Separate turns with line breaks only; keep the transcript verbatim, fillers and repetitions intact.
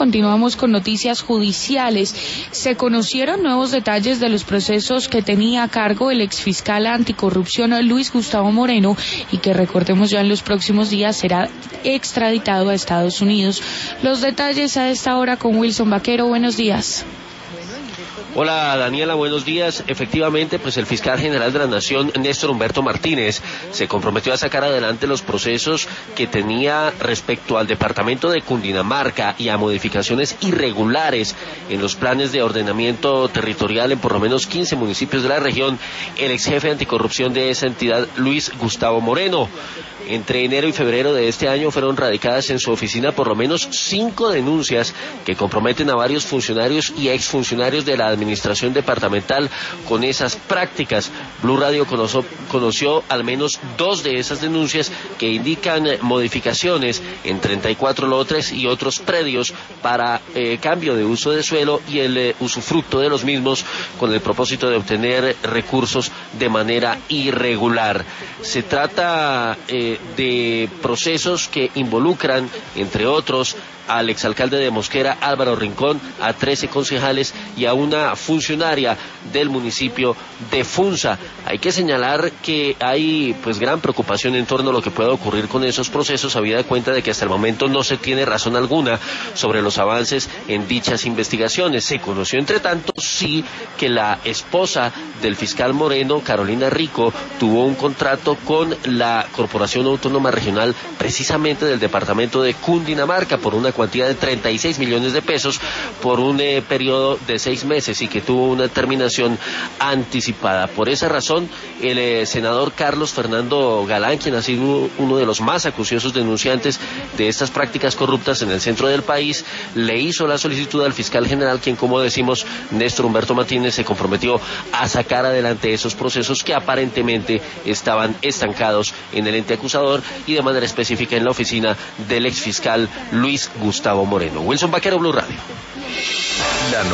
continuamos con noticias judiciales. Se conocieron nuevos detalles de los procesos que tenía a cargo el exfiscal anticorrupción Luis Gustavo Moreno y que, recordemos, ya en los próximos días será extraditado a Estados Unidos. Los detalles a esta hora con Wilson Vaquero. Buenos días.
Hola Daniela, buenos días. Efectivamente, pues el fiscal general de la Nación, Néstor Humberto Martínez, se comprometió a sacar adelante los procesos que tenía respecto al departamento de Cundinamarca y a modificaciones irregulares en los planes de ordenamiento territorial en por lo menos quince municipios de la región, el ex jefe anticorrupción de esa entidad, Luis Gustavo Moreno. Entre enero y febrero de este año fueron radicadas en su oficina por lo menos cinco denuncias que comprometen a varios funcionarios y exfuncionarios de la administración departamental con esas prácticas. Blue Radio conoció, conoció al menos dos de esas denuncias que indican modificaciones en treinta y cuatro lotes y otros predios para eh, cambio de uso de suelo y el eh, usufructo de los mismos con el propósito de obtener recursos de manera irregular. Se trata eh, de procesos que involucran, entre otros, al exalcalde de Mosquera, Álvaro Rincón, a trece concejales y a una funcionaria del municipio de Funza. Hay que señalar que hay pues gran preocupación en torno a lo que pueda ocurrir con esos procesos, habida cuenta de que hasta el momento no se tiene razón alguna sobre los avances en dichas investigaciones. Se conoció, entre tanto, sí, que la esposa del fiscal Moreno, Carolina Rico, tuvo un contrato con la Corporación Autónoma Regional, precisamente del departamento de Cundinamarca, por una cuantía de treinta y seis millones de pesos por un eh, periodo de seis meses y que tuvo una terminación anticipada. Por esa razón, el eh, senador Carlos Fernando Galán, quien ha sido uno de los más acuciosos denunciantes de estas prácticas corruptas en el centro del país, le hizo la solicitud al fiscal general, quien, como decimos, Néstor Humberto Martínez, se comprometió a sacar adelante esos procesos que aparentemente estaban estancados en el ente acusador y de manera específica en la oficina del exfiscal Luis Gustavo Moreno. Wilson Vaquero, Blue Radio.